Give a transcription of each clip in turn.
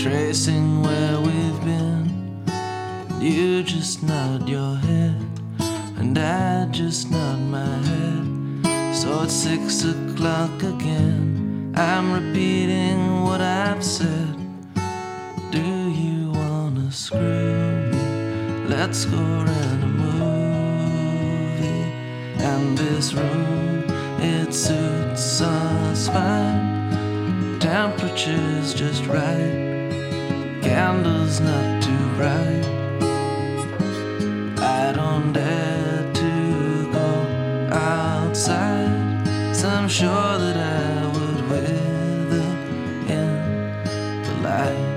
tracing where we've been. You just nod your head, and I just nod my head. So it's 6 o'clock again. I'm repeating what I've said. Do you wanna screw me? Let's go rent a movie. And this room, it suits us fine. Temperature's just right. Candles not too bright. I don't dare to go outside, so I'm sure that I would wither in the light.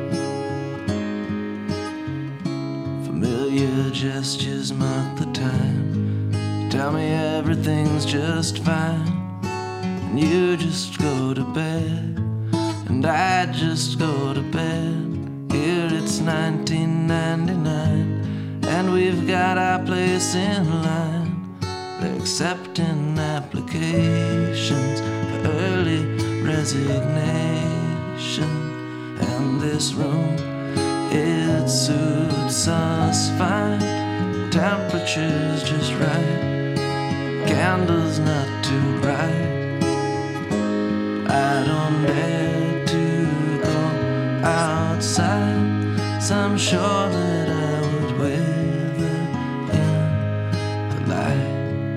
Familiar gestures mark the time. You tell me everything's just fine, and you just go to bed, and I just go to bed. Here it's 1999, and we've got our place in line. They're accepting applications for early resignation. And this room, it suits us fine. Temperature's just right. Candles not too bright. I don't dare to go outside, so I'm sure that I would wither in the light.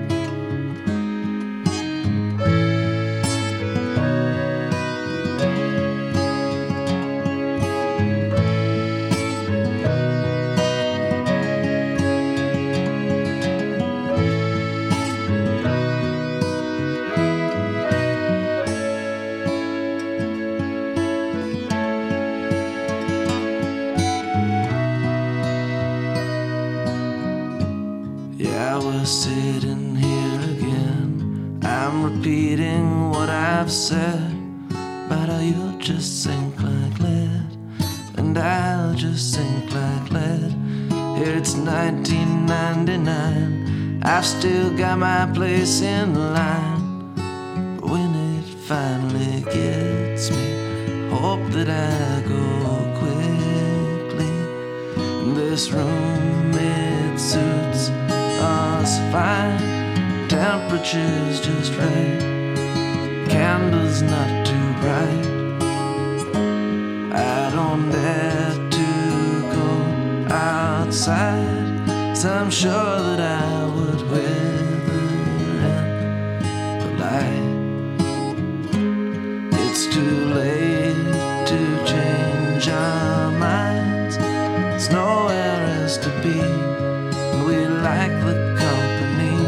Yeah, we're sitting here again. I'm repeating what I've said, but you'll just sink like lead, and I'll just sink like lead. Here it's 1999. I've still got my place in line. But when it finally gets me, hope that I go quickly. In this room, it suits us fine. Temperature's just right. Candles not too bright. I don't dare to go outside, so I'm sure that I would wither in the light. It's too late to change our minds. There's nowhere else to be, and we like the company.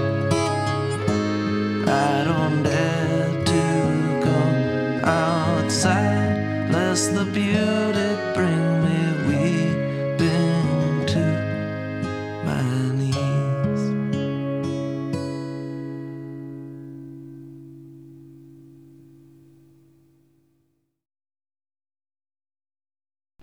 I don't dare to go outside, lest the beauty bring